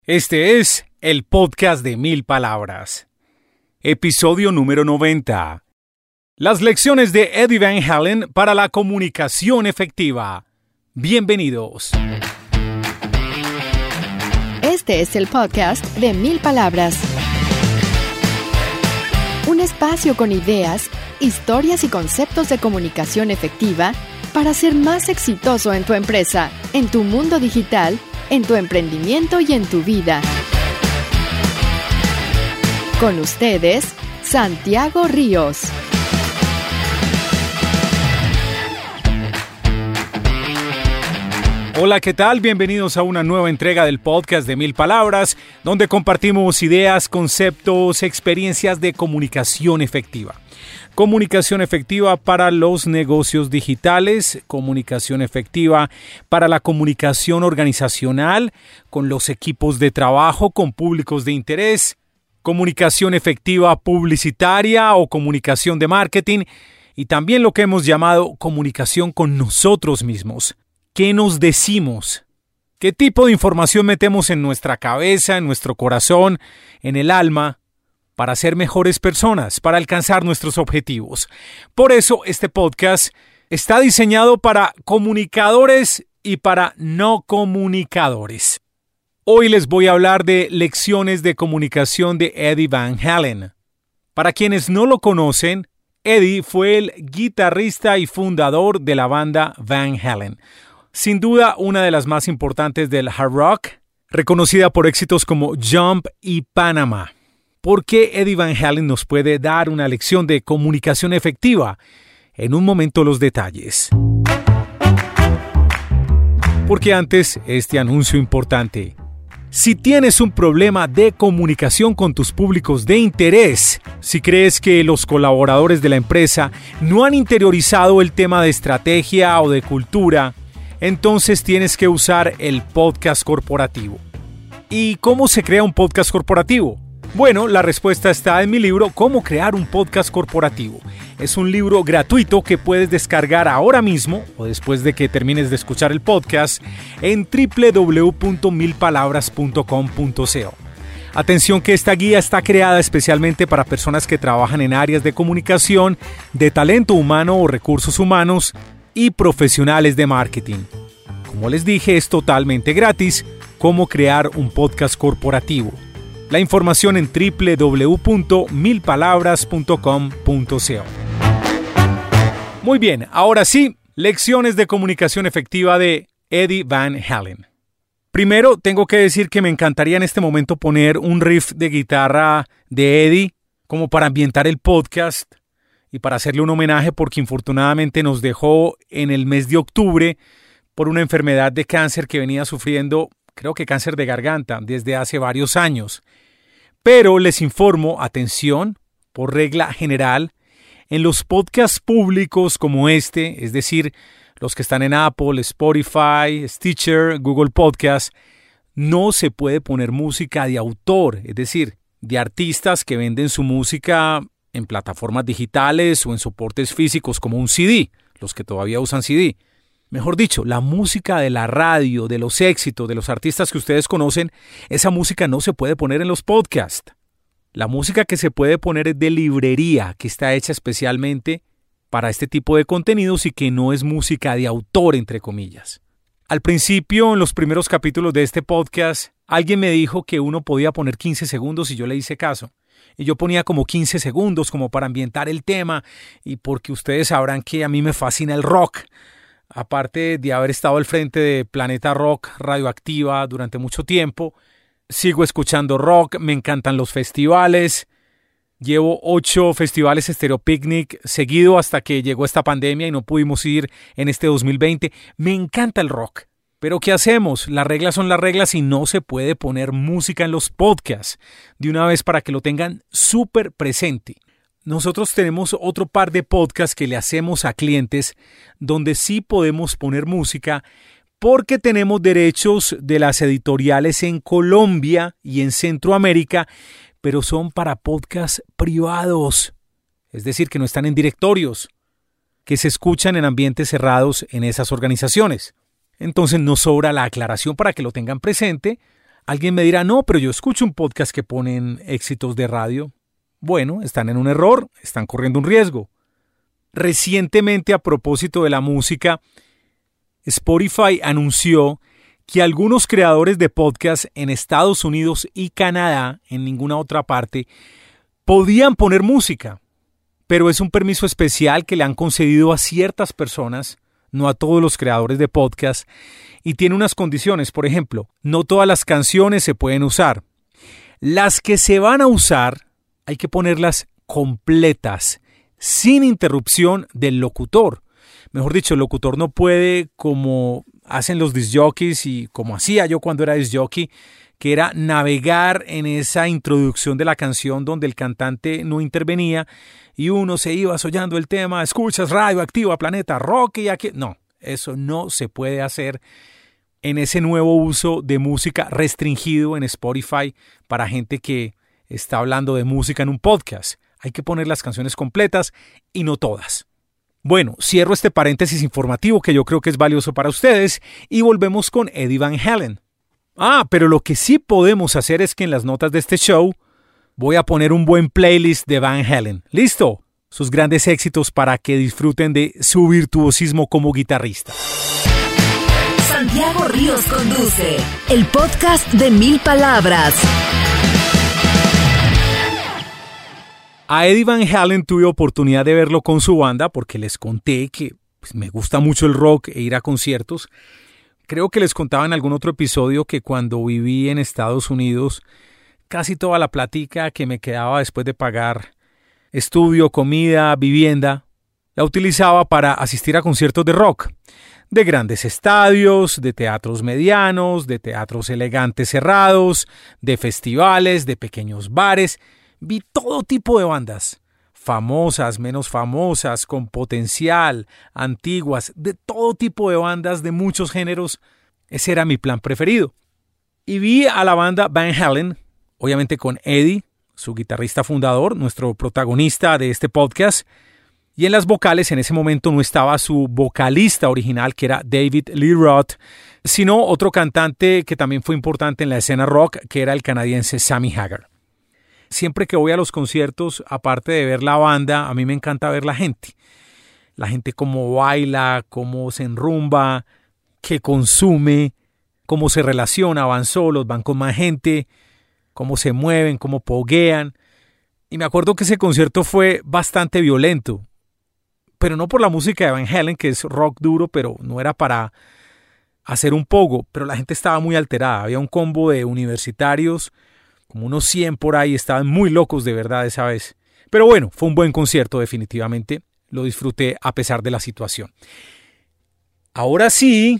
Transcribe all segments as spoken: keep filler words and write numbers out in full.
Este es el podcast de Mil Palabras. Episodio número noventa. Las lecciones de Eddie Van Halen para la comunicación efectiva. Bienvenidos. Este es el podcast de Mil Palabras. Un espacio con ideas, historias y conceptos de comunicación efectiva para ser más exitoso en tu empresa, en tu mundo digital, en tu emprendimiento y en tu vida. Con ustedes, Santiago Ríos. Hola, ¿qué tal? Bienvenidos a una nueva entrega del podcast de Mil Palabras, donde compartimos ideas, conceptos, experiencias de comunicación efectiva. Comunicación efectiva para los negocios digitales, comunicación efectiva para la comunicación organizacional, con los equipos de trabajo, con públicos de interés, comunicación efectiva publicitaria o comunicación de marketing, y también lo que hemos llamado comunicación con nosotros mismos. ¿Qué nos decimos? ¿Qué tipo de información metemos en nuestra cabeza, en nuestro corazón, en el alma, para ser mejores personas, para alcanzar nuestros objetivos? Por eso este podcast está diseñado para comunicadores y para no comunicadores. Hoy les voy a hablar de lecciones de comunicación de Eddie Van Halen. Para quienes no lo conocen, Eddie fue el guitarrista y fundador de la banda Van Halen. Sin duda, una de las más importantes del hard rock, reconocida por éxitos como Jump y Panama. ¿Por qué Eddie Van Halen nos puede dar una lección de comunicación efectiva? En un momento los detalles. Porque antes, este anuncio importante. Si tienes un problema de comunicación con tus públicos de interés, si crees que los colaboradores de la empresa no han interiorizado el tema de estrategia o de cultura, entonces tienes que usar el podcast corporativo. ¿Y cómo se crea un podcast corporativo? Bueno, la respuesta está en mi libro Cómo crear un podcast corporativo. Es un libro gratuito que puedes descargar ahora mismo o después de que termines de escuchar el podcast en doble u doble u doble u punto mil palabras punto com punto co. Atención que esta guía está creada especialmente para personas que trabajan en áreas de comunicación, de talento humano o recursos humanos y profesionales de marketing. Como les dije, es totalmente gratis. Cómo crear un podcast corporativo. La información en doble u doble u doble u punto mil palabras punto com punto co. Muy bien, ahora sí, lecciones de comunicación efectiva de Eddie Van Halen. Primero, tengo que decir que me encantaría en este momento poner un riff de guitarra de Eddie como para ambientar el podcast y para hacerle un homenaje porque infortunadamente nos dejó en el mes de octubre por una enfermedad de cáncer que venía sufriendo, creo que cáncer de garganta, desde hace varios años. Pero les informo, atención, por regla general, en los podcasts públicos como este, es decir, los que están en Apple, Spotify, Stitcher, Google Podcast, no se puede poner música de autor, es decir, de artistas que venden su música en plataformas digitales o en soportes físicos como un C D, los que todavía usan C D. Mejor dicho, la música de la radio, de los éxitos, de los artistas que ustedes conocen, esa música no se puede poner en los podcasts. La música que se puede poner es de librería, que está hecha especialmente para este tipo de contenidos y que no es música de autor, entre comillas. Al principio, en los primeros capítulos de este podcast, alguien me dijo que uno podía poner quince segundos y yo le hice caso. Y yo ponía como quince segundos como para ambientar el tema y porque ustedes sabrán que a mí me fascina el rock. Aparte de haber estado al frente de Planeta Rock Radioactiva durante mucho tiempo, sigo escuchando rock, me encantan los festivales. Llevo ocho festivales Stereo Picnic seguido hasta que llegó esta pandemia y no pudimos ir en este dos mil veinte. Me encanta el rock. Pero ¿qué hacemos? Las reglas son las reglas y no se puede poner música en los podcasts. De una vez para que lo tengan súper presente. Nosotros tenemos otro par de podcasts que le hacemos a clientes donde sí podemos poner música porque tenemos derechos de las editoriales en Colombia y en Centroamérica, pero son para podcasts privados, es decir, que no están en directorios, que se escuchan en ambientes cerrados en esas organizaciones. Entonces nos sobra la aclaración para que lo tengan presente Alguien me dirá, no, pero yo escucho un podcast que ponen éxitos de radio. Bueno, están en un error, están corriendo un riesgo. Recientemente, a propósito de la música, Spotify anunció que algunos creadores de podcast en Estados Unidos y Canadá, en ninguna otra parte, podían poner música, pero es un permiso especial que le han concedido a ciertas personas, no a todos los creadores de podcast, y tiene unas condiciones. Por ejemplo, no todas las canciones se pueden usar. Las que se van a usar hay que ponerlas completas, sin interrupción del locutor. Mejor dicho, el locutor no puede, como hacen los disc jockeys y como hacía yo cuando era disc jockey, que era navegar en esa introducción de la canción donde el cantante no intervenía y uno se iba soñando el tema, escuchas Radio Activa, Planeta Rock y aquí. No, eso no se puede hacer en ese nuevo uso de música restringido en Spotify para gente que está hablando de música en un podcast. Hay que poner las canciones completas y no todas. Bueno, cierro este paréntesis informativo que yo creo que es valioso para ustedes y volvemos con Eddie Van Halen. Ah, pero lo que sí podemos hacer es que en las notas de este show voy a poner un buen playlist de Van Halen. ¿Listo? Sus grandes éxitos para que disfruten de su virtuosismo como guitarrista. Santiago Ríos conduce el podcast de Mil Palabras. A Eddie Van Halen tuve oportunidad de verlo con su banda porque les conté que pues, me gusta mucho el rock e ir a conciertos. Creo que les contaba en algún otro episodio que cuando viví en Estados Unidos, casi toda la plática que me quedaba después de pagar estudio, comida, vivienda, la utilizaba para asistir a conciertos de rock. De grandes estadios, de teatros medianos, de teatros elegantes cerrados, de festivales, de pequeños bares. Vi todo tipo de bandas, famosas, menos famosas, con potencial, antiguas, de todo tipo de bandas de muchos géneros. Ese era mi plan preferido. Y vi a la banda Van Halen, obviamente con Eddie, su guitarrista fundador, nuestro protagonista de este podcast. Y en las vocales en ese momento no estaba su vocalista original, que era David Lee Roth, sino otro cantante que también fue importante en la escena rock, que era el canadiense Sammy Hagar. Siempre que voy a los conciertos, aparte de ver la banda, a mí me encanta ver la gente. La gente cómo baila, cómo se enrumba, qué consume, cómo se relaciona, van solos, van con más gente, cómo se mueven, cómo poguean. Y me acuerdo que ese concierto fue bastante violento, pero no por la música de Van Halen, que es rock duro, pero no era para hacer un pogo, pero la gente estaba muy alterada. Había un combo de universitarios, como unos cien por ahí, estaban muy locos de verdad esa vez. Pero bueno, fue un buen concierto definitivamente, lo disfruté a pesar de la situación. Ahora sí,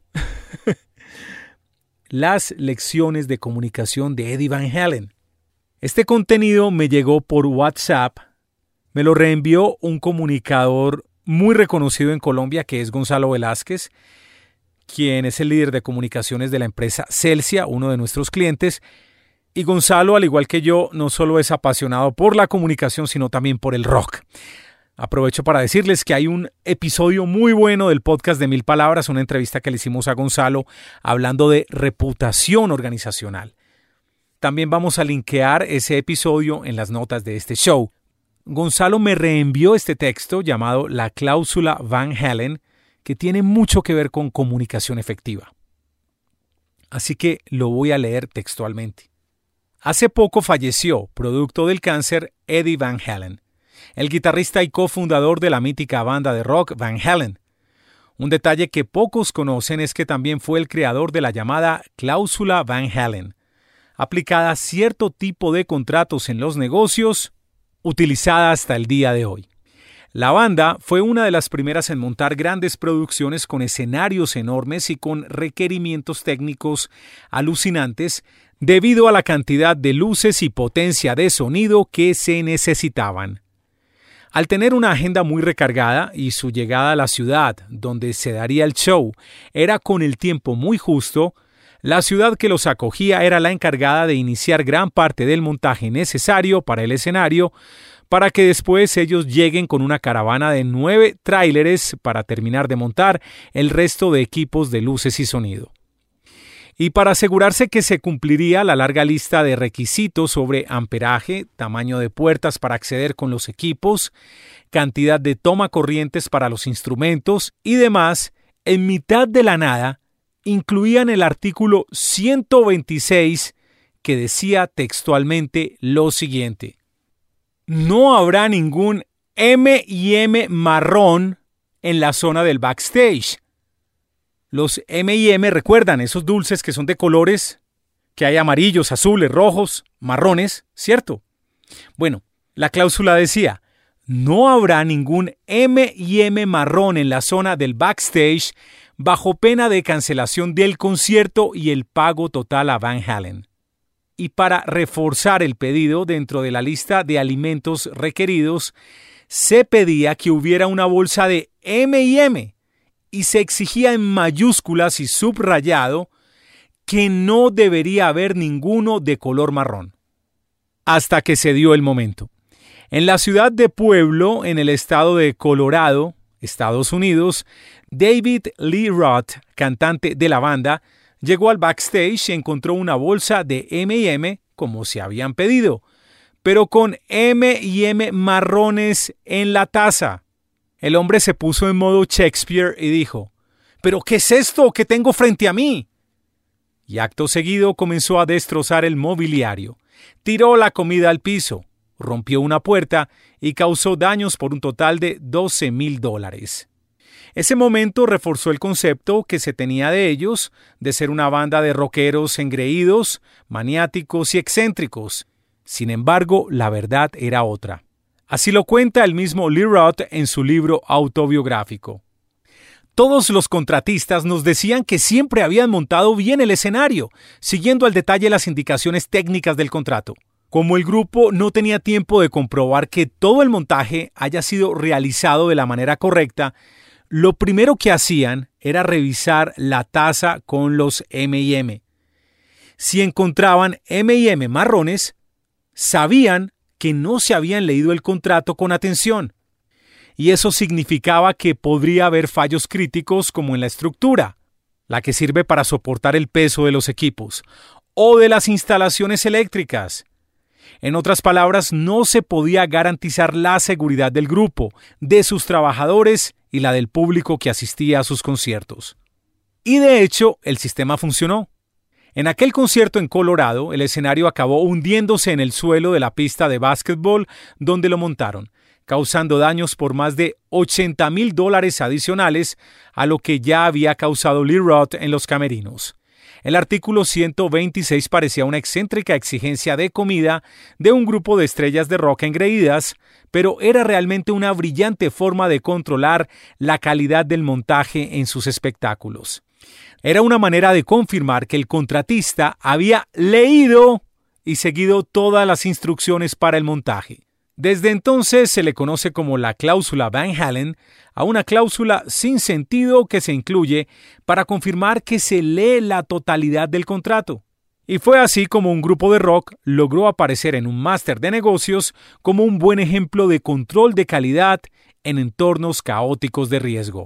las lecciones de comunicación de Eddie Van Halen. Este contenido me llegó por WhatsApp, me lo reenvió un comunicador muy reconocido en Colombia que es Gonzalo Velázquez, quien es el líder de comunicaciones de la empresa Celsia, uno de nuestros clientes. Y Gonzalo, al igual que yo, no solo es apasionado por la comunicación, sino también por el rock. Aprovecho para decirles que hay un episodio muy bueno del podcast de Mil Palabras, una entrevista que le hicimos a Gonzalo hablando de reputación organizacional. También vamos a linkear ese episodio en las notas de este show. Gonzalo me reenvió este texto llamado La Cláusula Van Halen, que tiene mucho que ver con comunicación efectiva. Así que lo voy a leer textualmente. Hace poco falleció, producto del cáncer, Eddie Van Halen, el guitarrista y cofundador de la mítica banda de rock Van Halen. Un detalle que pocos conocen es que también fue el creador de la llamada Cláusula Van Halen, aplicada a cierto tipo de contratos en los negocios, utilizada hasta el día de hoy. La banda fue una de las primeras en montar grandes producciones con escenarios enormes y con requerimientos técnicos alucinantes debido a la cantidad de luces y potencia de sonido que se necesitaban. Al tener una agenda muy recargada y su llegada a la ciudad donde se daría el show era con el tiempo muy justo, la ciudad que los acogía era la encargada de iniciar gran parte del montaje necesario para el escenario, para que después ellos lleguen con una caravana de nueve tráileres para terminar de montar el resto de equipos de luces y sonido. Y para asegurarse que se cumpliría la larga lista de requisitos sobre amperaje, tamaño de puertas para acceder con los equipos, cantidad de toma corrientes para los instrumentos y demás, en mitad de la nada, incluían el artículo ciento veintiséis que decía textualmente lo siguiente: no habrá ningún eme y eme marrón en la zona del backstage. Los eme y eme, recuerdan, esos dulces que son de colores, que hay amarillos, azules, rojos, marrones, ¿cierto? Bueno, la cláusula decía: no habrá ningún eme y eme marrón en la zona del backstage bajo pena de cancelación del concierto y el pago total a Van Halen. Y para reforzar el pedido dentro de la lista de alimentos requeridos, se pedía que hubiera una bolsa de eme y eme y se exigía en mayúsculas y subrayado que no debería haber ninguno de color marrón. Hasta que se dio el momento. En la ciudad de Pueblo, en el estado de Colorado, Estados Unidos, David Lee Roth, cantante de la banda, llegó al backstage y encontró una bolsa de eme y eme como se habían pedido, pero con eme y eme marrones en la taza. El hombre se puso en modo Shakespeare y dijo: ¿pero qué es esto que tengo frente a mí? Y acto seguido comenzó a destrozar el mobiliario. Tiró la comida al piso, rompió una puerta y causó daños por un total de doce mil dólares. Ese momento reforzó el concepto que se tenía de ellos, de ser una banda de rockeros engreídos, maniáticos y excéntricos. Sin embargo, la verdad era otra. Así lo cuenta el mismo Lee Roth en su libro autobiográfico. Todos los contratistas nos decían que siempre habían montado bien el escenario, siguiendo al detalle las indicaciones técnicas del contrato. Como el grupo no tenía tiempo de comprobar que todo el montaje haya sido realizado de la manera correcta, lo primero que hacían era revisar la taza con los eme y eme. Si encontraban eme y eme marrones, sabían que no se habían leído el contrato con atención. Y eso significaba que podría haber fallos críticos como en la estructura, la que sirve para soportar el peso de los equipos, o de las instalaciones eléctricas. En otras palabras, no se podía garantizar la seguridad del grupo, de sus trabajadores y la del público que asistía a sus conciertos. Y de hecho, el sistema funcionó. En aquel concierto en Colorado, el escenario acabó hundiéndose en el suelo de la pista de básquetbol donde lo montaron, causando daños por más de ochenta mil dólares adicionales a lo que ya había causado Lee Roth en los camerinos. El artículo ciento veintiséis parecía una excéntrica exigencia de comida de un grupo de estrellas de rock engreídas, pero era realmente una brillante forma de controlar la calidad del montaje en sus espectáculos. Era una manera de confirmar que el contratista había leído y seguido todas las instrucciones para el montaje. Desde entonces se le conoce como la cláusula Van Halen, a una cláusula sin sentido que se incluye para confirmar que se lee la totalidad del contrato. Y fue así como un grupo de rock logró aparecer en un máster de negocios como un buen ejemplo de control de calidad en entornos caóticos de riesgo.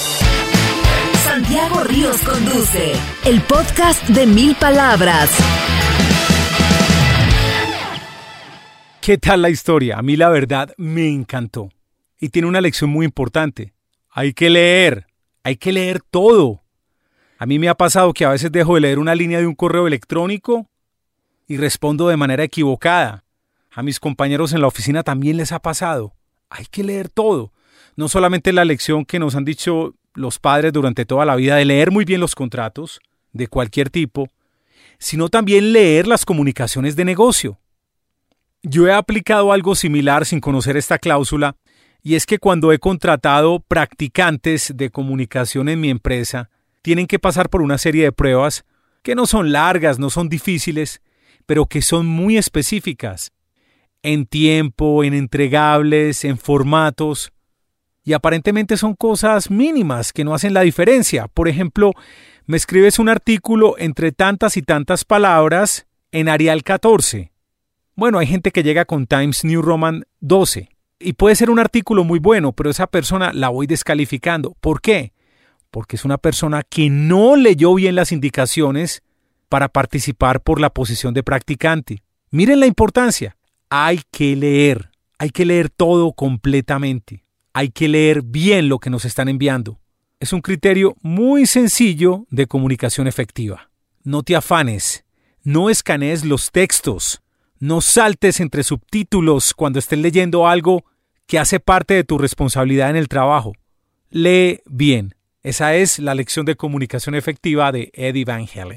Santiago Ríos conduce el podcast de Mil Palabras. ¿Qué tal la historia? A mí la verdad me encantó. Y tiene una lección muy importante. Hay que leer, hay que leer todo. A mí me ha pasado que a veces dejo de leer una línea de un correo electrónico y respondo de manera equivocada. A mis compañeros en la oficina también les ha pasado. Hay que leer todo. No solamente la lección que nos han dicho los padres durante toda la vida de leer muy bien los contratos de cualquier tipo, sino también leer las comunicaciones de negocio. Yo he aplicado algo similar sin conocer esta cláusula, y es que cuando he contratado practicantes de comunicación en mi empresa, tienen que pasar por una serie de pruebas que no son largas, no son difíciles, pero que son muy específicas, en tiempo, en entregables, en formatos, y aparentemente son cosas mínimas que no hacen la diferencia. Por ejemplo, me escribes un artículo entre tantas y tantas palabras en Arial catorce. Bueno, hay gente que llega con Times New Roman doce y puede ser un artículo muy bueno, pero esa persona la voy descalificando. ¿Por qué? Porque es una persona que no leyó bien las indicaciones para participar por la posición de practicante. Miren la importancia. Hay que leer. Hay que leer todo completamente. Hay que leer bien lo que nos están enviando. Es un criterio muy sencillo de comunicación efectiva. No te afanes. No escanees los textos. No saltes entre subtítulos cuando estés leyendo algo que hace parte de tu responsabilidad en el trabajo. Lee bien. Esa es la lección de comunicación efectiva de Eddie Van Halen.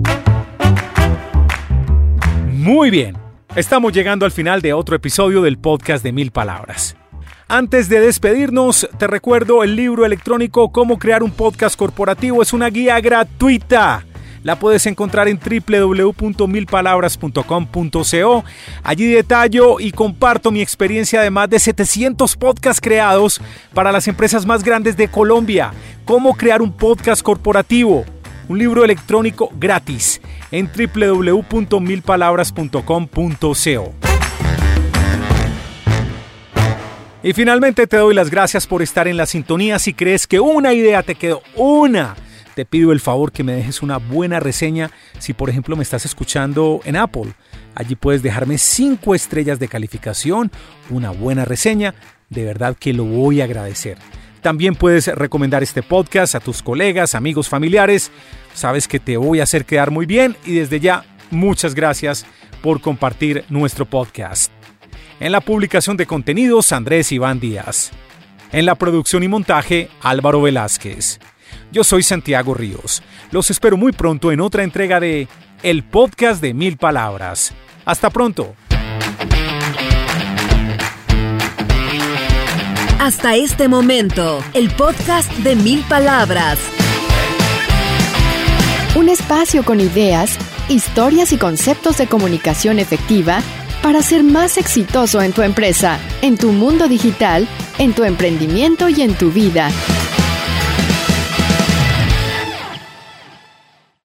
Muy bien. Estamos llegando al final de otro episodio del podcast de Mil Palabras. Antes de despedirnos, te recuerdo el libro electrónico Cómo crear un podcast corporativo. Es una guía gratuita. La puedes encontrar en doble u doble u doble u punto mil palabras punto com punto co. Allí detallo y comparto mi experiencia de más de setecientos podcasts creados para las empresas más grandes de Colombia. Cómo crear un podcast corporativo. Un libro electrónico gratis en doble u doble u doble u punto mil palabras punto com punto co. Y finalmente te doy las gracias por estar en la sintonía. Si crees que una idea te quedó, una, te pido el favor que me dejes una buena reseña. Si por ejemplo me estás escuchando en Apple, allí puedes dejarme cinco estrellas de calificación, una buena reseña. De verdad que lo voy a agradecer. También puedes recomendar este podcast a tus colegas, amigos, familiares. Sabes que te voy a hacer quedar muy bien y desde ya, muchas gracias por compartir nuestro podcast. En la publicación de contenidos, Andrés Iván Díaz. En la producción y montaje, Álvaro Velázquez. Yo soy Santiago Ríos. Los espero muy pronto en otra entrega de El Podcast de Mil Palabras. Hasta pronto. Hasta este momento, el podcast de Mil Palabras. Un espacio con ideas, historias y conceptos de comunicación efectiva para ser más exitoso en tu empresa, en tu mundo digital, en tu emprendimiento y en tu vida.